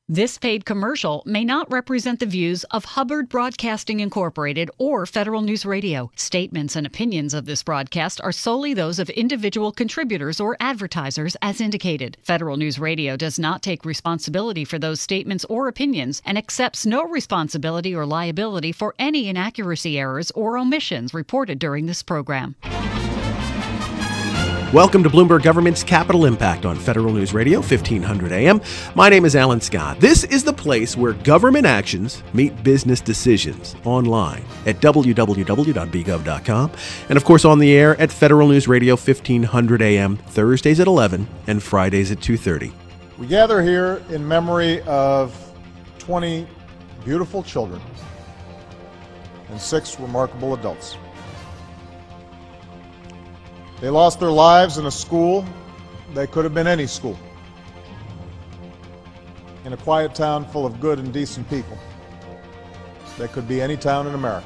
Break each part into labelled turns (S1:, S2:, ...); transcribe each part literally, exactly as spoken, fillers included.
S1: This paid commercial may not represent the views of Hubbard Broadcasting Incorporated or Federal News Radio. Statements and opinions of this broadcast are solely those of individual contributors or advertisers as indicated. Federal News Radio does not take responsibility for those statements or opinions and accepts no responsibility or liability for any inaccuracy, errors, or omissions reported during this program.
S2: Welcome to Bloomberg Government's Capital Impact on Federal News Radio, fifteen hundred A M. My name is Alan Scott. This is the place where government actions meet business decisions, online at w w w dot b gov dot com, and of course on the air at Federal News Radio, fifteen hundred A M, Thursdays at eleven and Fridays at two thirty.
S3: We gather here in memory of twenty beautiful children and six remarkable adults. They lost their lives in a school that could have been any school, in a quiet town full of good and decent people that could be any town in America.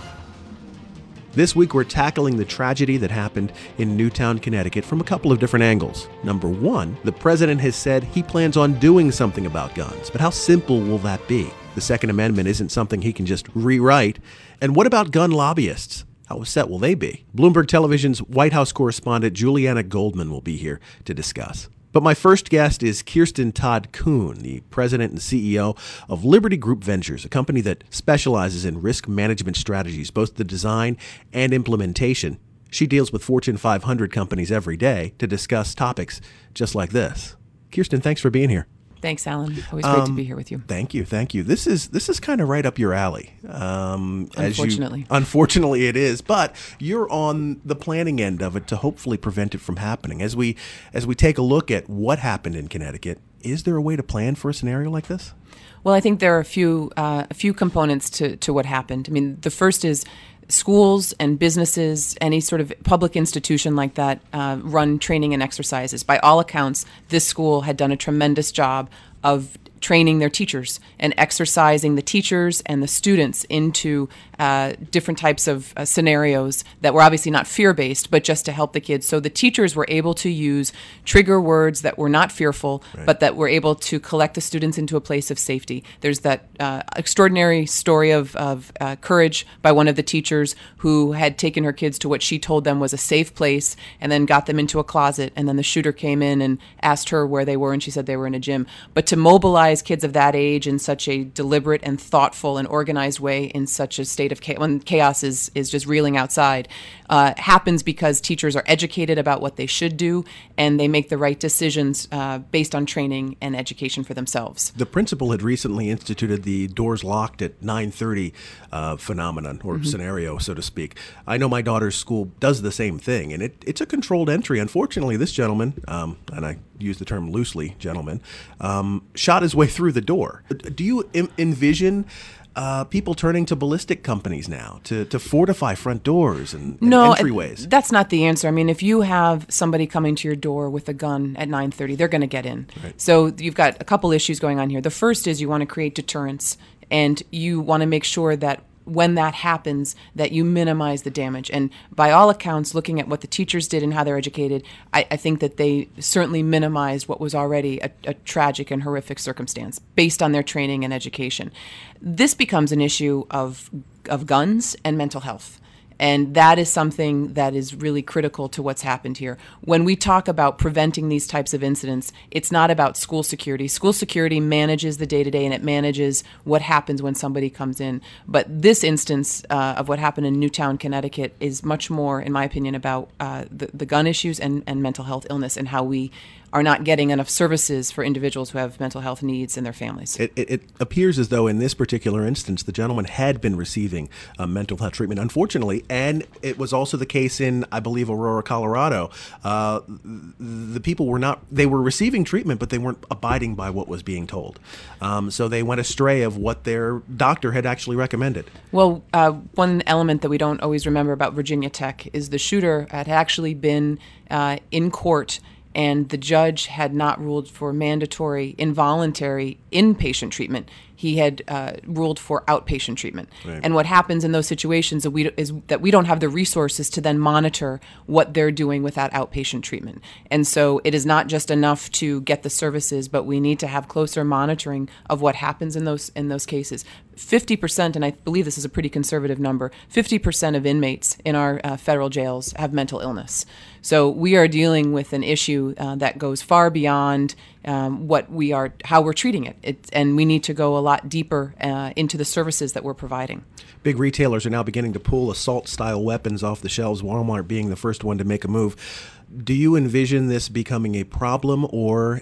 S2: This week we're tackling the tragedy that happened in Newtown, Connecticut from a couple of different angles. Number one, the president has said he plans on doing something about guns, but how simple will that be? The Second Amendment isn't something he can just rewrite. And what about gun lobbyists? How upset will they be? Bloomberg Television's White House correspondent Juliana Goldman will be here to discuss. But my first guest is Kirsten Todd Kuhn, the president and C E O of Liberty Group Ventures, a company that specializes in risk management strategies, both the design and implementation. She deals with Fortune five hundred companies every day to discuss topics just like this. Kirsten, thanks for being here.
S4: Thanks, Alan. Always great um, to be here with you.
S2: Thank you, thank you. This is this is kind of right up your alley. Um,
S4: unfortunately.
S2: As you, unfortunately, it is. But you're on the planning end of it to hopefully prevent it from happening. As we as we take a look at what happened in Connecticut, is there a way to plan for a scenario like this?
S4: Well, I think there are a few uh, a few components to, to what happened. I mean, the first is schools and businesses, any sort of public institution like that, uh, run training and exercises. By all accounts, this school had done a tremendous job of training their teachers and exercising the teachers and the students into uh, different types of uh, scenarios that were obviously not fear-based, but just to help the kids. So the teachers were able to use trigger words that were not fearful, right, but that were able to collect the students into a place of safety. There's that uh, extraordinary story of, of uh, courage by one of the teachers who had taken her kids to what she told them was a safe place and then got them into a closet, and then the shooter came in and asked her where they were, and she said they were in a gym. But to mobilize kids of that age in such a deliberate and thoughtful and organized way in such a state of chaos, when chaos is, is just reeling outside, uh, happens because teachers are educated about what they should do, and they make the right decisions uh, based on training and education for themselves.
S2: The principal had recently instituted the doors locked at nine thirty uh, phenomenon or mm-hmm. scenario, so to speak. I know my daughter's school does the same thing, and it, it's a controlled entry. Unfortunately, this gentleman, um, and I use the term loosely, gentleman, um, shot his way through the door. Do you em- envision uh, people turning to ballistic companies now to, to fortify front doors and, and
S4: no,
S2: entryways?
S4: That's not the answer. I mean, if you have somebody coming to your door with a gun at nine thirty, they're going to get in. Right. So you've got a couple issues going on here. The first is you want to create deterrence, and you want to make sure that when that happens, that you minimize the damage. And by all accounts, looking at what the teachers did and how they're educated, I, I think that they certainly minimized what was already a, a tragic and horrific circumstance based on their training and education. This becomes an issue of of guns and mental health. And that is something that is really critical to what's happened here. When we talk about preventing these types of incidents, it's not about school security. School security manages the day-to-day, and it manages what happens when somebody comes in. But this instance uh, of what happened in Newtown, Connecticut, is much more, in my opinion, about uh, the, the gun issues and, and mental health illness and how we are not getting enough services for individuals who have mental health needs and their families.
S2: It, it, it appears as though in this particular instance, the gentleman had been receiving uh, mental health treatment, unfortunately, and it was also the case in, I believe, Aurora, Colorado. Uh, the people were not, they were receiving treatment, but they weren't abiding by what was being told. Um, so they went astray of what their doctor had actually recommended.
S4: Well, uh, one element that we don't always remember about Virginia Tech is the shooter had actually been uh, in court and the judge had not ruled for mandatory involuntary inpatient treatment. He had uh, ruled for outpatient treatment. Right. And what happens in those situations is, we, is that we don't have the resources to then monitor what they're doing with that outpatient treatment. And so it is not just enough to get the services, but we need to have closer monitoring of what happens in those in those cases. fifty percent, and I believe this is a pretty conservative number, fifty percent of inmates in our uh, federal jails have mental illness. So we are dealing with an issue uh, that goes far beyond um, what we are, how we're treating it. it. And we need to go a lot deeper uh, into the services that we're providing.
S2: Big retailers are now beginning to pull assault-style weapons off the shelves, Walmart being the first one to make a move. Do you envision this becoming a problem or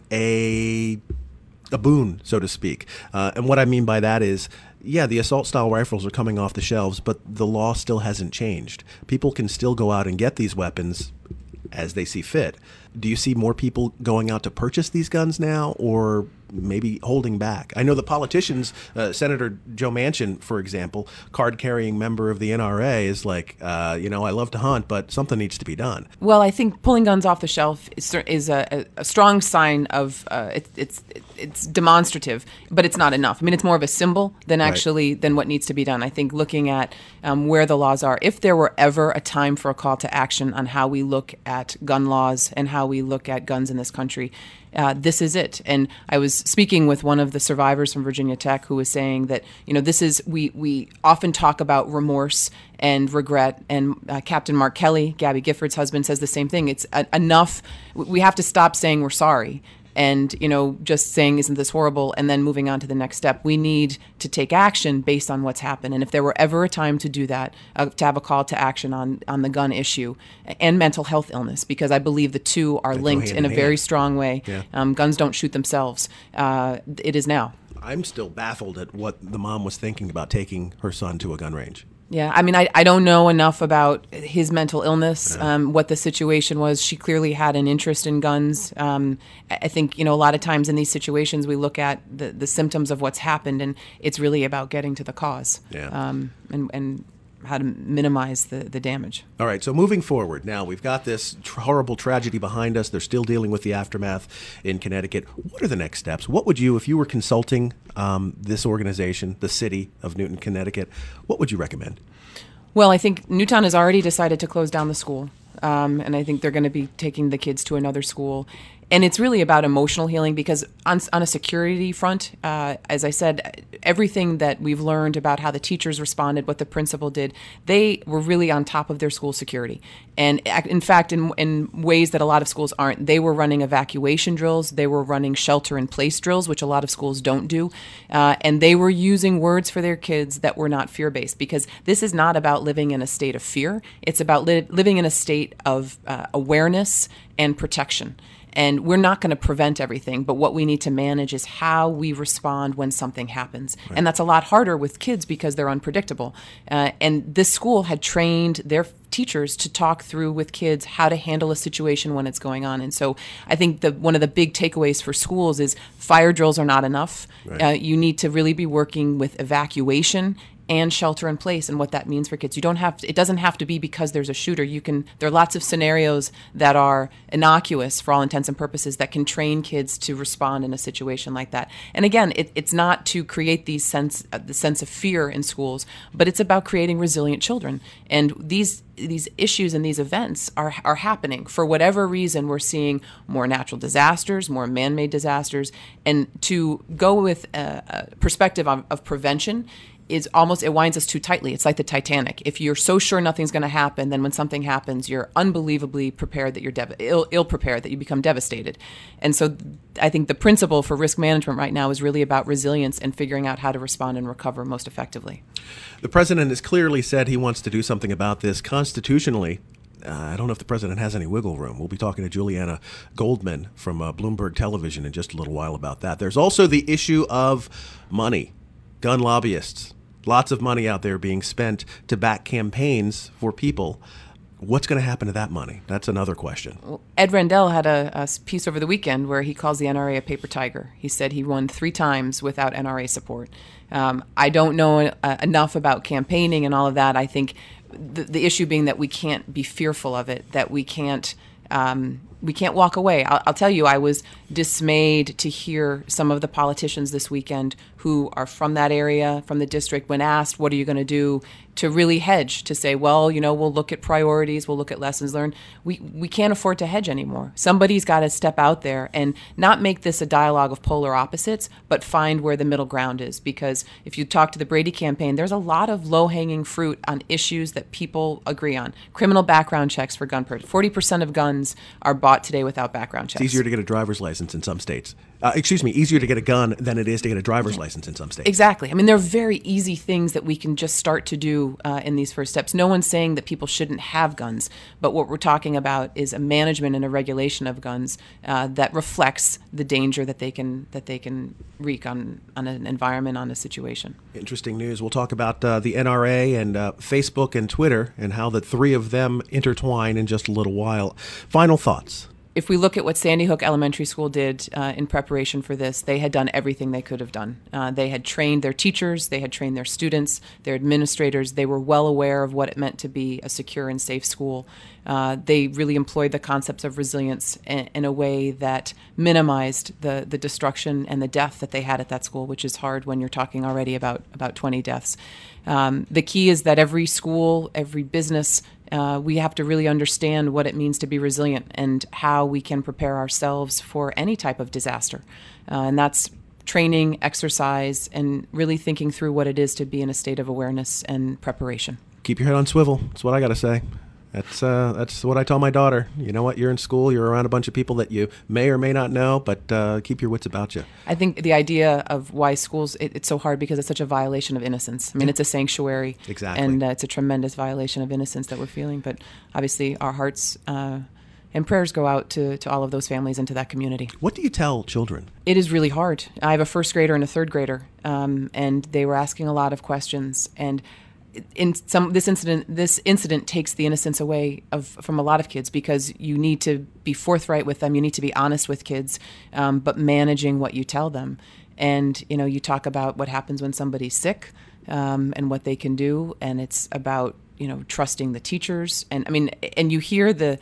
S2: a a boon, so to speak? Uh, and what I mean by that is, yeah, the assault-style rifles are coming off the shelves, but the law still hasn't changed. People can still go out and get these weapons as they see fit. Do you see more people going out to purchase these guns now, or maybe holding back? I know the politicians, uh, Senator Joe Manchin, for example, card-carrying member of the N R A, is like, uh, you know, I love to hunt, but something needs to be done.
S4: Well, I think pulling guns off the shelf is, is a, a strong sign of uh, it, it's it's demonstrative, but it's not enough. I mean, it's more of a symbol than actually right. than what needs to be done. I think looking at um, where the laws are, if there were ever a time for a call to action on how we look at gun laws and how we look at guns in this country, Uh, this is it. And I was speaking with one of the survivors from Virginia Tech who was saying that, you know, this is, we, we often talk about remorse and regret. And uh, Captain Mark Kelly, Gabby Gifford's husband, says the same thing. It's uh, enough. We have to stop saying we're sorry and, you know, just saying, isn't this horrible? And then moving on to the next step. We need to take action based on what's happened. And if there were ever a time to do that, uh, to have a call to action on, on the gun issue and mental health illness, because I believe the two are
S2: they
S4: linked in a
S2: in
S4: very
S2: hand.
S4: strong way.
S2: Yeah.
S4: Um, guns don't shoot themselves. Uh, it is now.
S2: I'm still baffled at what the mom was thinking about taking her son to a gun range.
S4: Yeah, I mean, I, I don't know enough about his mental illness, um, what the situation was. She clearly had an interest in guns. Um, I think, you know, a lot of times in these situations, we look at the, the symptoms of what's happened, and it's really about getting to the cause
S2: yeah.
S4: um, and, and how to minimize the, the damage.
S2: All right, so moving forward, now we've got this tr- horrible tragedy behind us. They're still dealing with the aftermath in Connecticut. What are the next steps? What would you, if you were consulting um, this organization, the city of Newton, Connecticut, what would you recommend?
S4: Well, I think Newtown has already decided to close down the school, um, and I think they're going to be taking the kids to another school. And it's really about emotional healing, because on, on a security front, uh, as I said, everything that we've learned about how the teachers responded, what the principal did, they were really on top of their school security. And in fact, in, in ways that a lot of schools aren't, they were running evacuation drills, they were running shelter-in-place drills, which a lot of schools don't do, uh, and they were using words for their kids that were not fear-based, because this is not about living in a state of fear. It's about li- living in a state of uh, awareness and protection. And we're not going to prevent everything, but what we need to manage is how we respond when something happens. Right. And that's a lot harder with kids because they're unpredictable. Uh, and this school had trained their teachers to talk through with kids how to handle a situation when it's going on. And so I think the one of the big takeaways for schools is fire drills are not enough. Right. Uh, you need to really be working with evacuation and shelter in place and what that means for kids. You don't have to, it doesn't have to be because there's a shooter. You can there are lots of scenarios that are innocuous for all intents and purposes that can train kids to respond in a situation like that. And again, it, it's not to create these sense uh, the sense of fear in schools, but it's about creating resilient children. And these these issues and these events are are happening for whatever reason. We're seeing more natural disasters, more man-made disasters, and to go with a, a perspective of, of prevention is almost, it winds us too tightly. It's like the Titanic. If you're so sure nothing's going to happen, then when something happens, you're unbelievably prepared that you're dev- ill, ill prepared, that you become devastated. And so I think the principle for risk management right now is really about resilience and figuring out how to respond and recover most effectively.
S2: The president has clearly said he wants to do something about this constitutionally. Uh, I don't know if the president has any wiggle room. We'll be talking to Juliana Goldman from uh, Bloomberg Television in just a little while about that. There's also the issue of money. Gun lobbyists, lots of money out there being spent to back campaigns for people. What's going to happen to that money? That's another question.
S4: Well, Ed Rendell had a, a piece over the weekend where he calls the N R A a paper tiger. He said he won three times without N R A support. Um, I don't know uh, enough about campaigning and all of that. I think the, the issue being that we can't be fearful of it, that we can't um, we can't walk away. I'll, I'll tell you, I was dismayed to hear some of the politicians this weekend who are from that area, from the district, when asked, what are you going to do, to really hedge, to say, well, you know, we'll look at priorities, we'll look at lessons learned. We we can't afford to hedge anymore. Somebody's got to step out there and not make this a dialogue of polar opposites, but find where the middle ground is. Because if you talk to the Brady campaign, there's a lot of low-hanging fruit on issues that people agree on. Criminal background checks for gun purchase. forty percent of guns are bought today without background checks.
S2: It's easier to get a driver's license in some states. Uh, excuse me, easier to get a gun than it is to get a driver's license in some states.
S4: Exactly. I mean, there are very easy things that we can just start to do uh, in these first steps. No one's saying that people shouldn't have guns, but what we're talking about is a management and a regulation of guns uh, that reflects the danger that they can that they can wreak on, on an environment, on a situation.
S2: Interesting news. We'll talk about uh, the N R A and uh, Facebook and Twitter and how the three of them intertwine in just a little while. Final thoughts.
S4: If we look at what Sandy Hook Elementary School did uh, in preparation for this, they had done everything they could have done. Uh, they had trained their teachers, they had trained their students, their administrators. They were well aware of what it meant to be a secure and safe school. Uh, they really employed the concepts of resilience in, in a way that minimized the, the destruction and the death that they had at that school, which is hard when you're talking already about, about twenty deaths. Um, the key is that every school, every business, Uh, we have to really understand what it means to be resilient and how we can prepare ourselves for any type of disaster. Uh, and that's training, exercise, and really thinking through what it is to be in a state of awareness and preparation.
S2: Keep your head on swivel. That's what I got to say. That's uh, that's what I tell my daughter. You know what? You're in school. You're around a bunch of people that you may or may not know, but uh, keep your wits about you.
S4: I think the idea of why schools, it, it's so hard because it's such a violation of innocence. I mean, it's a sanctuary.
S2: Exactly.
S4: And uh, it's a tremendous violation of innocence that we're feeling. But obviously our hearts uh, and prayers go out to, to all of those families and to that community.
S2: What do you tell children?
S4: It is really hard. I have a first grader and a third grader, um, and they were asking a lot of questions. And in some this incident this incident takes the innocence away of from a lot of kids, because you need to be forthright with them, you need to be honest with kids, um, but managing what you tell them. And you know, you talk about what happens when somebody's sick, um, and what they can do, and it's about, you know, trusting the teachers. And I mean, and you hear the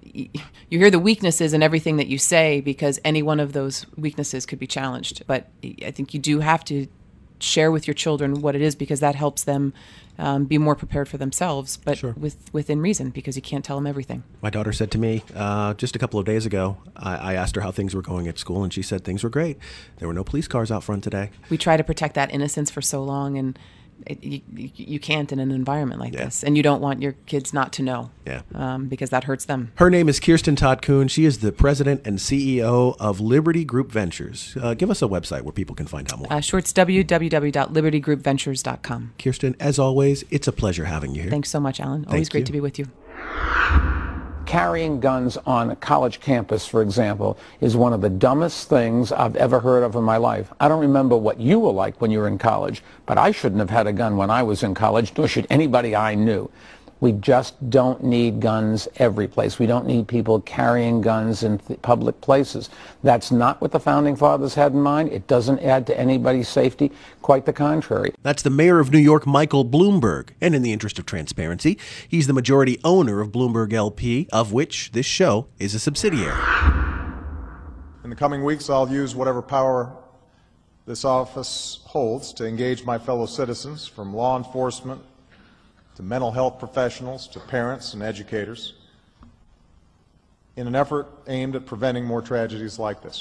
S4: you hear the weaknesses in everything that you say, because any one of those weaknesses could be challenged. But I think you do have to share with your children what it is, because that helps them um, be more prepared for themselves, but
S2: Sure.
S4: with within reason, because you can't tell them everything.
S2: My daughter said to me uh, just a couple of days ago, I, I asked her how things were going at school, and she said things were great. There were no police cars out front today.
S4: We try to protect that innocence for so long, and it, you, you can't in an environment like
S2: Yeah.
S4: this. And you don't want your kids not to know,
S2: Yeah.
S4: um, because that hurts them.
S2: Her name is Kirsten Todd Kuhn. She is the president and C E O of Liberty Group Ventures. Uh, give us a website where people can find out more.
S4: Uh, sure, it's w w w dot liberty group ventures dot com.
S2: Kirsten, as always, it's a pleasure having you here.
S4: Thanks so much, Alan. Always
S2: Thank
S4: great
S2: you.
S4: to be with you.
S5: Carrying guns on a college campus, for example, is one of the dumbest things I've ever heard of in my life. I don't remember what you were like when you were in college, but I shouldn't have had a gun when I was in college, nor should anybody I knew. We just don't need guns every place. We don't need people carrying guns in th- public places. That's not what the Founding Fathers had in mind. It doesn't add to anybody's safety. Quite the contrary.
S2: That's the mayor of New York, Michael Bloomberg. And in the interest of transparency, he's the majority owner of Bloomberg L P, of which this show is a subsidiary.
S3: In the coming weeks, I'll use whatever power this office holds to engage my fellow citizens, from law enforcement to mental health professionals to parents and educators, in an effort aimed at preventing more tragedies like this.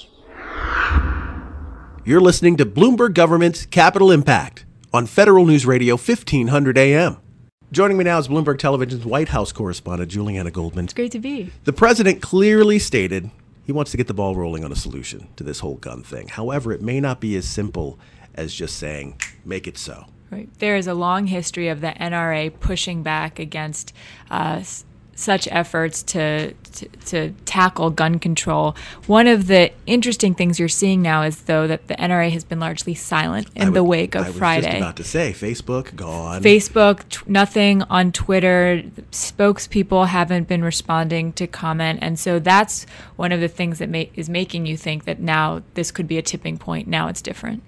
S2: You're listening to Bloomberg Government's Capital Impact on Federal News Radio, fifteen hundred A M. Joining me now is Bloomberg Television's White House correspondent, Juliana Goldman.
S6: It's great to be.
S2: The president clearly stated he wants to get the ball rolling on a solution to this whole gun thing. However, it may not be as simple as just saying, make it so.
S6: Right. There is a long history of the N R A pushing back against uh, s- such efforts to, to to tackle gun control. One of the interesting things you're seeing now is, though, that the N R A has been largely silent in
S2: I
S6: the
S2: would-
S6: wake of
S2: I was
S6: Friday.
S2: just about to say, Facebook, gone.
S6: Facebook, t- nothing on Twitter. Spokespeople haven't been responding to comment. And so that's one of the things that ma- is making you think that now this could be a tipping point. Now it's different.
S2: Right.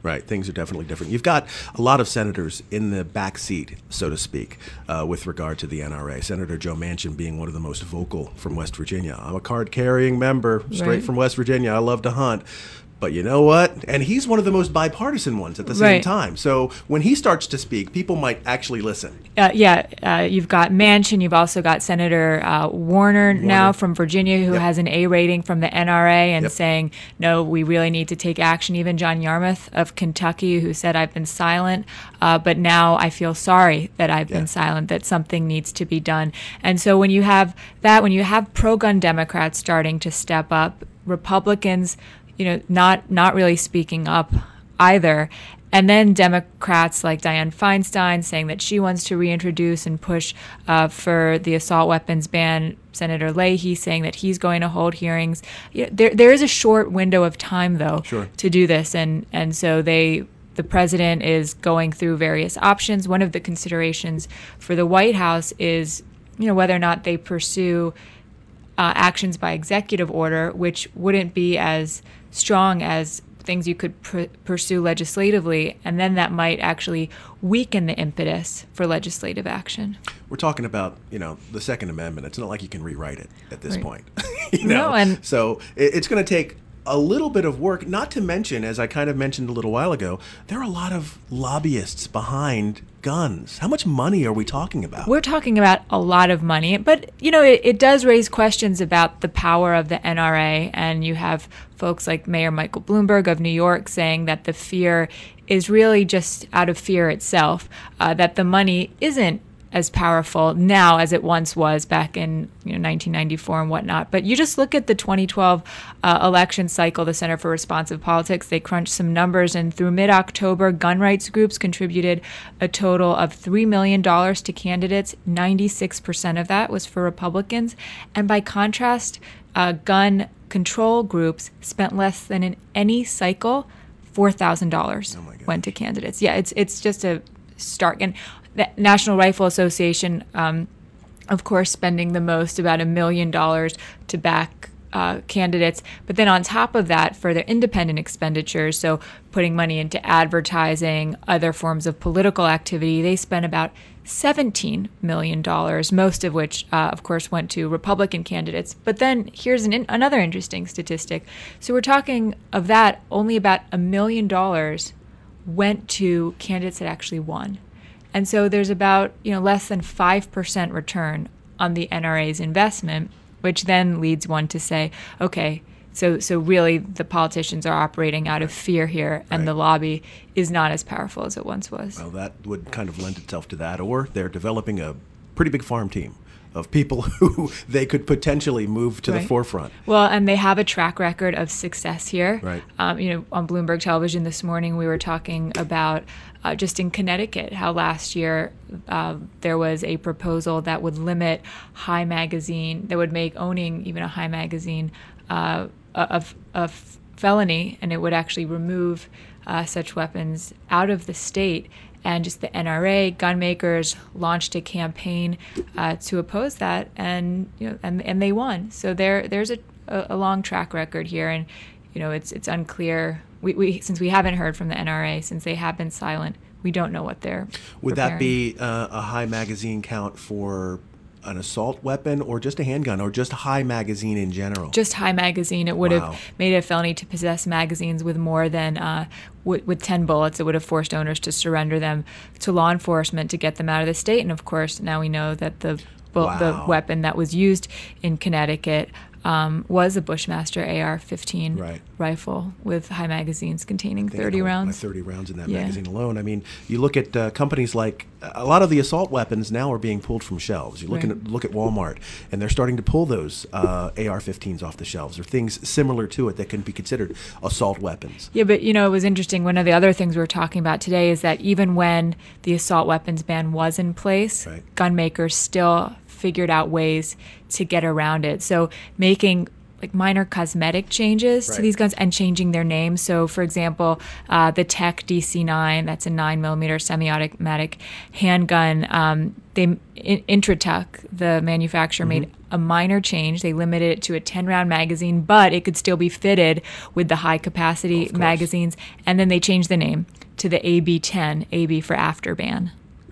S2: Right. Things are definitely different. You've got a lot of senators in the back seat, so to speak, uh, with regard to the N R A. Senator Joe Manchin being one of the most vocal from West Virginia. I'm a card-carrying member, straight
S6: Right.
S2: from West Virginia. I love to hunt. But you know what? And he's one of the most bipartisan ones at the same
S6: Right.
S2: time. So when he starts to speak, people might actually listen.
S6: Uh, yeah, uh, you've got Manchin. You've also got Senator uh, Warner, now from Virginia, who
S2: Yep.
S6: has an A rating from the N R A and
S2: Yep.
S6: saying, no, we really need to take action. Even John Yarmouth of Kentucky, who said, I've been silent, uh, but now I feel sorry that I've
S2: Yeah.
S6: been silent, that something needs to be done. And so when you have that, when you have pro-gun Democrats starting to step up, Republicans, you know, not not really speaking up either. And then Democrats like Dianne Feinstein saying that she wants to reintroduce and push uh, for the assault weapons ban. Senator Leahy saying that he's going to hold hearings. You know, there there is a short window of time, though,
S2: Sure.
S6: to do this, and and so they. The president is going through various options. One of the considerations for the White House is, you know, whether or not they pursue uh, actions by executive order, which wouldn't be as strong as things you could pr- pursue legislatively, and then that might actually weaken the impetus for legislative action.
S2: We're talking about, you know, the Second Amendment. It's not like you can rewrite it at this
S6: Right.
S2: point. you know?
S6: No, and-
S2: so it, it's going to take a little bit of work, not to mention, as I kind of mentioned a little while ago, there are a lot of lobbyists behind guns. How much money are we talking about?
S6: We're talking about a lot of money, but you know it, it does raise questions about the power of the N R A, and you have folks like Mayor Michael Bloomberg of New York saying that the fear is really just out of fear itself, uh, that the money isn't as powerful now as it once was back in you know, nineteen ninety-four and whatnot. But you just look at the twenty twelve uh, election cycle, the Center for Responsive Politics, they crunched some numbers, and through mid-October, gun rights groups contributed a total of three million dollars to candidates. ninety-six percent of that was for Republicans. And by contrast, uh, gun control groups spent less than in any cycle, four thousand dollars
S2: Oh my gosh.
S6: went to candidates. Yeah, it's it's just a stark. And the National Rifle Association, um, of course, spending the most, about a million dollars to back uh, candidates. But then on top of that, for their independent expenditures, so putting money into advertising, other forms of political activity, they spent about seventeen million dollars, most of which, uh, of course, went to Republican candidates. But then here's an in- another interesting statistic. So we're talking of that, only about a million dollars went to candidates that actually won. And so there's about, you know, less than five percent return on the N R A's investment, which then leads one to say, okay, so so really the politicians are operating out of fear here, and
S2: Right.
S6: the lobby is not as powerful as it once was.
S2: Well, that would kind of lend itself to that. Or they're developing a pretty big farm team of people who they could potentially move to the
S6: Right.
S2: forefront.
S6: Well, and they have a track record of success here.
S2: Right.
S6: Um, you know, on Bloomberg Television this morning, we were talking about uh, just in Connecticut how last year uh, there was a proposal that would limit high magazine, that would make owning even a high magazine uh, a, a felony, and it would actually remove uh, such weapons out of the state. And just the N R A, gun makers launched a campaign uh, to oppose that, and you know, and and they won. So there there's a, a long track record here, and you know, it's it's unclear. We, we since we haven't heard from the N R A, since they have been silent, we don't know what they're.
S2: Would that
S6: preparing.
S2: be uh, a high magazine count for an assault weapon, or just a handgun, or just a high magazine in general?
S6: Just high magazine? It would
S2: Wow.
S6: have made it a felony to possess magazines with more than uh, with, with ten bullets. It would have forced owners to surrender them to law enforcement to get them out of the state. And of course, now we know that the bu- the
S2: Wow.
S6: weapon that was used in Connecticut um, was a Bushmaster A R fifteen
S2: Right.
S6: rifle with high magazines containing
S2: I think
S6: thirty
S2: it had
S6: rounds.
S2: thirty rounds in that
S6: Yeah.
S2: magazine alone. I mean, you look at uh, companies like a lot of the assault weapons now are being pulled from shelves. You look
S6: Right.
S2: at look at Walmart, and they're starting to pull those uh, A R fifteens off the shelves, or things similar to it that can be considered assault weapons.
S6: Yeah, but you know, it was interesting. One of the other things we were talking about today is that even when the assault weapons ban was in place,
S2: Right.
S6: gun makers still figured out ways to get around it. So making like minor cosmetic changes
S2: Right.
S6: to these guns and changing their names. So, for example, uh, the Tech D C nine, that's a nine millimeter semi-automatic handgun. Um, they in, Intratec, the manufacturer,
S2: Mm-hmm.
S6: made a minor change. They limited it to a ten-round magazine, but it could still be fitted with the high-capacity magazines. And then they changed the name to the A B ten, A B for Afterban.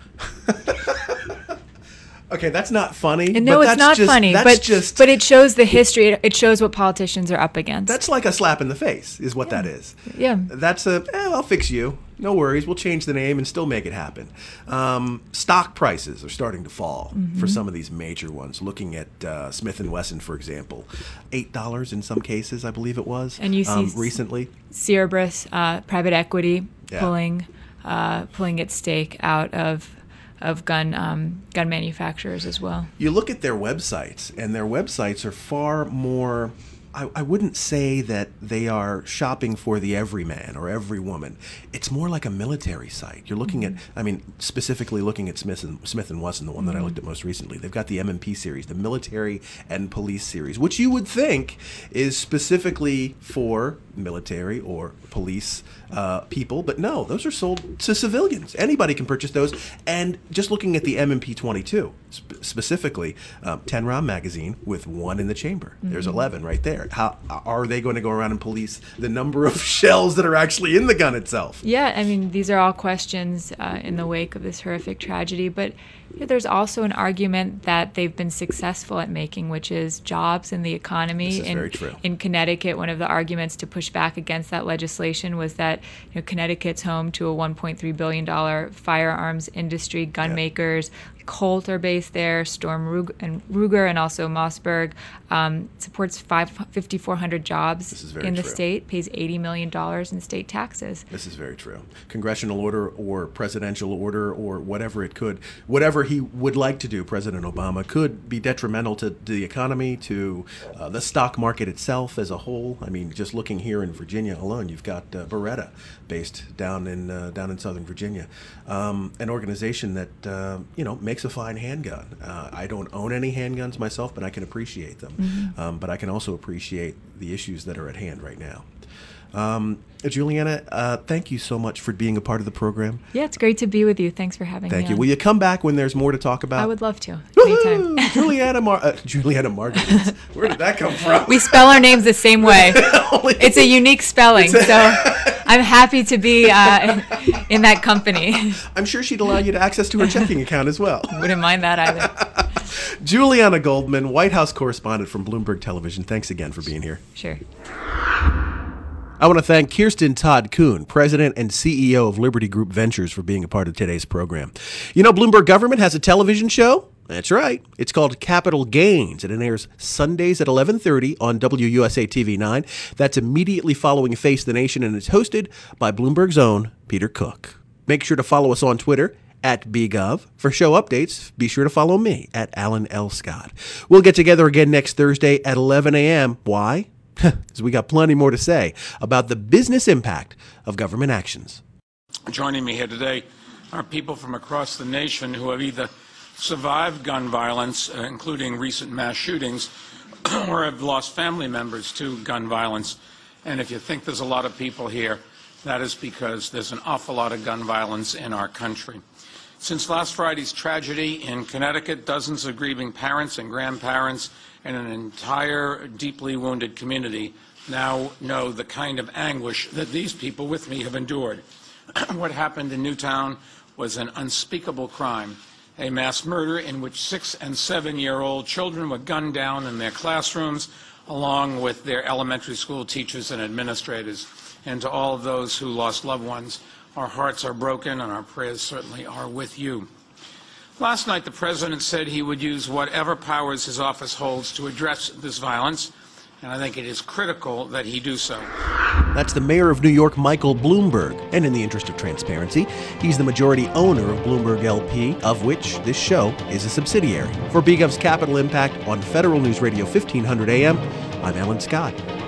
S2: Okay, that's not funny.
S6: And no,
S2: but
S6: it's
S2: that's
S6: not
S2: just,
S6: funny,
S2: that's
S6: but
S2: just,
S6: but it shows the history. It, it shows what politicians are up against.
S2: That's like a slap in the face, is what
S6: yeah.
S2: that is.
S6: Yeah.
S2: That's a, eh, I'll fix you. No worries. We'll change the name and still make it happen. Um, stock prices are starting to fall mm-hmm. for some of these major ones. Looking at uh, Smith and Wesson, for example, eight dollars in some cases, I believe it was.
S6: And you see
S2: um, recently,
S6: Cerberus, uh, private equity,
S2: yeah.
S6: pulling uh, pulling its stake out of. of gun um, gun manufacturers as well.
S2: You look at their websites, and their websites are far more, I, I wouldn't say that they are shopping for the everyman or every woman. It's more like a military site. You're looking mm-hmm. at, I mean, specifically looking at Smith and, Smith and Wesson, the one mm-hmm. that I looked at most recently. They've got the M and P series, the military and police series, which you would think is specifically for military or police uh, people, but no, those are sold to civilians. Anybody can purchase those. And just looking at the M and P twenty-two, sp- specifically, um, ten-round magazine with one in the chamber. Mm-hmm. There's eleven right there. How are they going to go around and police the number of shells that are actually in the gun itself?
S6: Yeah, I mean, these are all questions uh, in the wake of this horrific tragedy, but you know, there's also an argument that they've been successful at making, which is jobs and the economy.
S2: This is
S6: in,
S2: very true.
S6: In Connecticut, one of the arguments to push back against that legislation was that you know, Connecticut's home to a one point three billion dollars firearms industry, gun
S2: yeah.
S6: makers. Colt are based there, Storm Ruger and, Ruger, and also Mossberg. Um, supports five thousand four hundred jobs in the
S2: true.
S6: state, pays eighty million dollars in state taxes.
S2: This is very true. Congressional order or presidential order or whatever it could, whatever he would like to do, President Obama, could be detrimental to, to the economy, to uh, the stock market itself as a whole. I mean, just looking here in Virginia alone, you've got uh, Beretta, based down in uh, down in Southern Virginia, um, an organization that uh, you know makes a fine handgun. Uh, I don't own any handguns myself, but I can appreciate them. Mm-hmm. Um, but I can also appreciate the issues that are at hand right now. Um, Juliana, uh, thank you so much for being a part of the program.
S6: Yeah, it's great to be with you. Thanks for having
S2: thank
S6: me.
S2: Thank you.
S6: On.
S2: Will you come back when there's more to talk about?
S6: I would love to.
S2: Anytime. Juliana Mar- uh, Juliana Margulies. Where did that come from?
S6: We spell our names the same way. It's a unique spelling, so I'm happy to be uh, in that company.
S2: I'm sure she'd allow you to access to her checking account as well.
S6: Wouldn't mind that either.
S2: Juliana Goldman, White House correspondent from Bloomberg Television. Thanks again for being here.
S6: Sure.
S2: I want to thank Kirsten Todd Kuhn, President and C E O of Liberty Group Ventures, for being a part of today's program. You know, Bloomberg Government has a television show. That's right. It's called Capital Gains, and it airs Sundays at eleven thirty on W U S A T V nine. That's immediately following Face the Nation, and it's hosted by Bloomberg's own Peter Cook. Make sure to follow us on Twitter at B Gov. For show updates, be sure to follow me at Alan L. Scott. We'll get together again next Thursday at eleven a.m. Why? Because we got plenty more to say about the business impact of government actions.
S7: Joining me here today are people from across the nation who have either survived gun violence, uh, including recent mass shootings, or have lost family members to gun violence. And if you think there's a lot of people here, that is because there's an awful lot of gun violence in our country. Since last Friday's tragedy in Connecticut, dozens of grieving parents and grandparents and an entire deeply wounded community now know the kind of anguish that these people with me have endured. What happened in Newtown was an unspeakable crime, a mass murder in which six and seven-year-old children were gunned down in their classrooms, along with their elementary school teachers and administrators. And to all of those who lost loved ones, our hearts are broken and our prayers certainly are with you. Last night, the President said he would use whatever powers his office holds to address this violence, and I think it is critical that he do so.
S2: That's the mayor of New York, Michael Bloomberg. And in the interest of transparency, he's the majority owner of Bloomberg L P, of which this show is a subsidiary. For B Gov's Capital Impact on Federal News Radio fifteen hundred A M, I'm Alan Scott.